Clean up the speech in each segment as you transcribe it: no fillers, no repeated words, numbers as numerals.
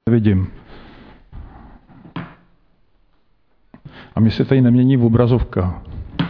nevidím. A mi se tady nemění v obrazovka.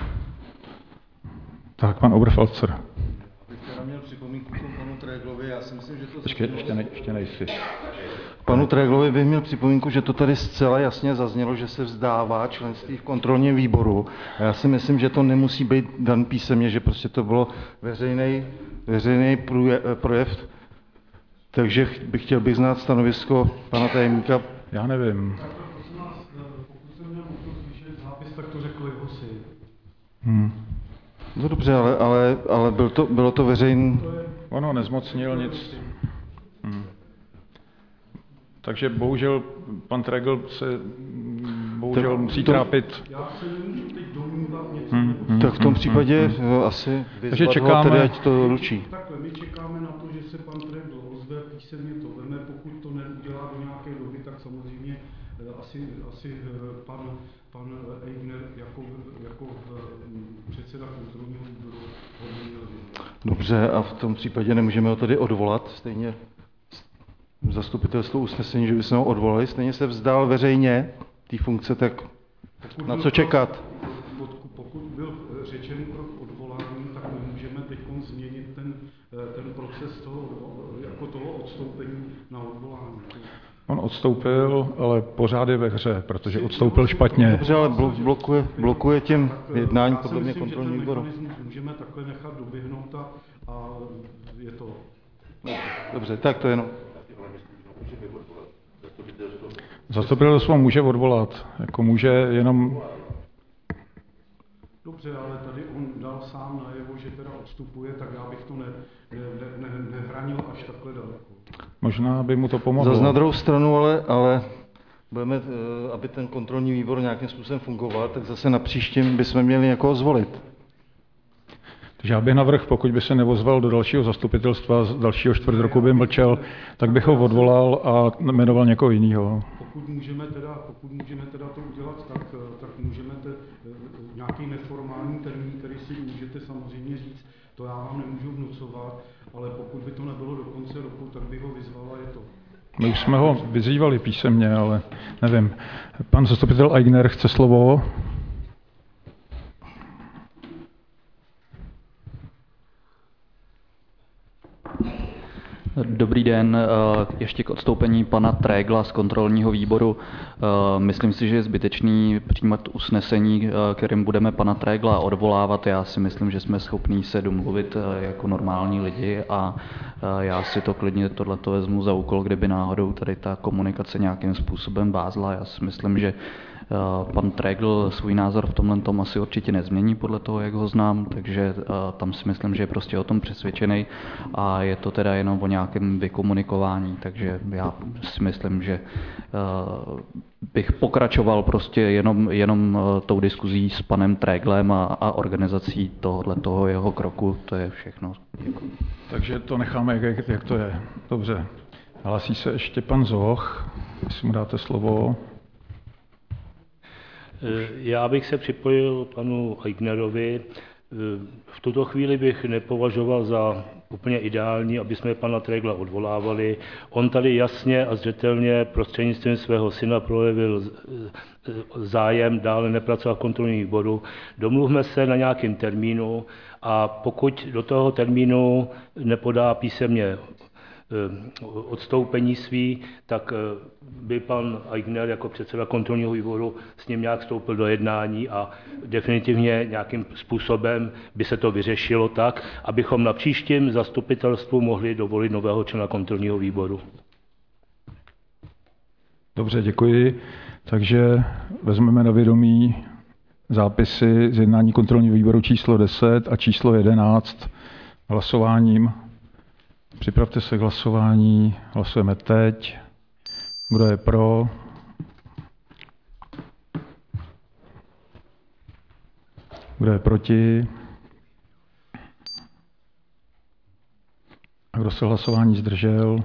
Tak, pan Oberfalzer. Bych teda měl připomínku k panu Treglovi, já si myslím, že to... Ještě nejsi. Panu Treglovi bych měl připomínku, že to tady zcela jasně zaznělo, že se vzdává členství v kontrolním výboru. A já si myslím, že to nemusí být dan písemně, že prostě to bylo veřejný projev. Takže chtěl bych znát stanovisko pana tajemníka. Já nevím. Tak prosím vás, pokud jsem měl možnost slyšet zápis, tak to řekl jeho syn. No dobře, ale bylo to veřejný... Ono nezmocnil nic. Takže bohužel pan Tregl se musí trápit. Já se nemůžu teď domnívat něco. Tak v tom případě asi vyzvat ho, tedy ať to ručí. Takhle, my čekáme na to, že se pan Tregl ozve, písemně to veme, pokud to neudělá do nějaké doby, tak samozřejmě asi pan Eigner jako předseda kontrolního výboru hodně. Dobře, a v tom případě nemůžeme ho tady odvolat, stejně zastupitelstvo usnesení, že bychom ho odvolali, stejně se vzdal veřejně té funkce, tak na co čekat? Pokud byl řečen krok odvolání, tak nemůžeme teď změnit ten proces toho odstoupení na odvolání. On odstoupil, ale pořád je ve hře, protože odstoupil špatně. Dobře, ale blokuje tím jednání podle mě kontrolní výboru. Můžeme takhle nechat doběhnout a je to... Dobře, tak to jenom. Zastupitelstvo může odvolat, jako může jenom... Dobře, ale tady on dal sám najevo, že teda odstupuje, tak já bych to nehranil až takhle daleko. Možná by mu to pomohlo. Zas na druhou stranu, ale budeme, aby ten kontrolní výbor nějakým způsobem fungoval, tak zase na příštím bychom měli někoho zvolit. Takže já bych navrhl, pokud by se nevozval do dalšího zastupitelstva, z dalšího čtvrt roku by mlčel, tak bych ho odvolal a jmenoval někoho jiného. Pokud můžeme teda to udělat, tak můžeme nějaký neformální termín, který si můžete samozřejmě říct, to já vám nemůžu vnucovat, ale pokud by to nebylo do konce roku, tak bych ho vyzval a je to. My už jsme ho vyzývali písemně, ale nevím. Pan zastupitel Eigner chce slovo. Dobrý den, ještě k odstoupení pana Tregla z kontrolního výboru. Myslím si, že je zbytečný přijímat usnesení, kterým budeme pana Tregla odvolávat. Já si myslím, že jsme schopní se domluvit jako normální lidi a já si to klidně tohleto vezmu za úkol, kdyby náhodou tady ta komunikace nějakým způsobem vázla. Já si myslím, že pan Tregl svůj názor v tomhle tom asi určitě nezmění podle toho, jak ho znám, takže tam si myslím, že je prostě o tom přesvědčený a je to teda jenom o nějakém vykomunikování, takže já si myslím, že bych pokračoval prostě jenom tou diskuzí s panem Treglem a organizací tohoto jeho kroku, to je všechno. Děkuji. Takže to necháme, jak to je. Dobře. Hlásí se ještě pan Zoch, jestli mu dáte slovo. Já bych se připojil panu Eignerovi. V tuto chvíli bych nepovažoval za úplně ideální, aby jsme pana Tregla odvolávali. On tady jasně a zřetelně prostřednictvím svého syna projevil zájem dále nepracovat v kontrolním výboru. Domluvme se na nějakém termínu a pokud do toho termínu nepodá písemně odstoupení svý, tak by pan Eigner jako předseda kontrolního výboru s ním nějak vstoupil do jednání a definitivně nějakým způsobem by se to vyřešilo tak, abychom na příštím zastupitelstvu mohli dovolit nového člena kontrolního výboru. Dobře, děkuji. Takže vezmeme na vědomí zápisy z jednání kontrolního výboru číslo 10 a číslo 11 hlasováním. Připravte se k hlasování. Hlasujeme teď. Kdo je pro? Kdo je proti? A kdo se hlasování zdržel?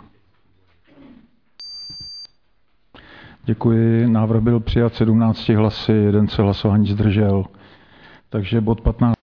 Děkuji. Návrh byl přijat 17 hlasy, jeden se hlasování zdržel. Takže bod 15.